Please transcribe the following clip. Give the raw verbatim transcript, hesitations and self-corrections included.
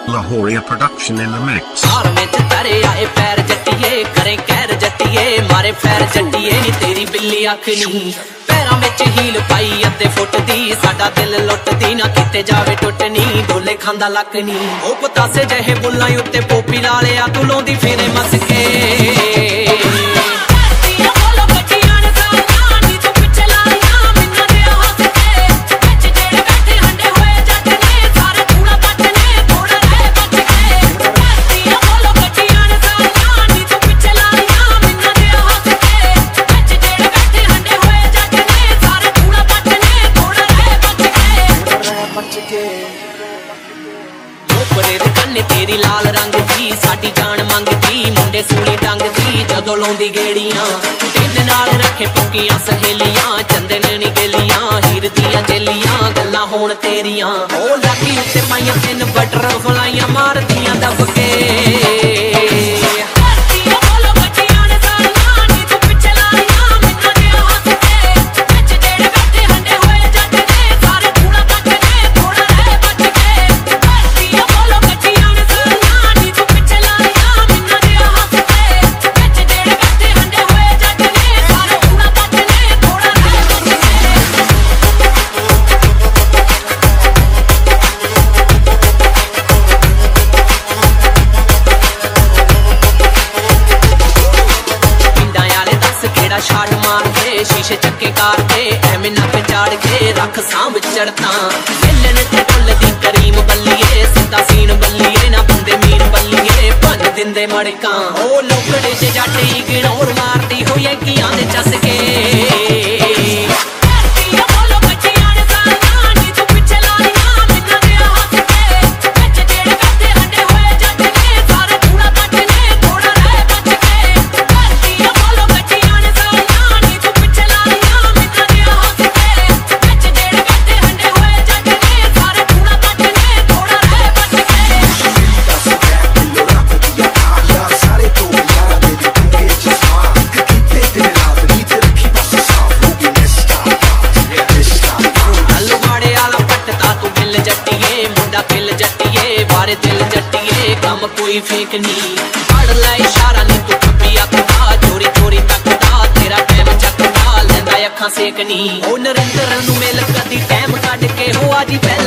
Lahoria production in the mix. साल में तारे आए पैर जट्टिए करे कैर जट्टिए मारे पैर जट्टिए नी तेरी बिल्ली अख नी पैरां विच हील पाई अद्धे फुट दी साडा दिल लुटदी ना किते जावे टुटनी डोले खांदा लक नी ओ पतासे जहे बुल्लां उत्ते पोपी लालिया तू लोंदी फेरे मस के तेरी लाल रंग दी साडी जान मंगदी मुंडे सूली टंग दी जदों लौंदी गेड़ियां तिन नाल रखे पक्कियां सहेलियां चंदन नी गेलियां हीर दियां चेलियां गल्लां होण तेरियां ओ लागी उत्ते पाइयां तिन बटर फलाइयां मारदियां दब के छाट मार के शीशे चक्के कार के एवें नक चाड़ के रख सांभ चढ़ता मिलन ते डुलदी करीम बल्लिए सिद्धा सीन बल्लिए ना बंदे मीन बल्लिए भन दिंदे मड़का ओ लोकड़े च जट इग्नोर मारदी होए कियां दे चस के दिल जट्टिए कम कोई फेक नी पढ़ लै इशारा नी तू खब्बी अखदा चोरी चोरी तकदा तेरा टाइम चकदा लैंदा अखां सेक नी ओ नरेंद्र नूं मिल कदी टाइम कढ के हो आजी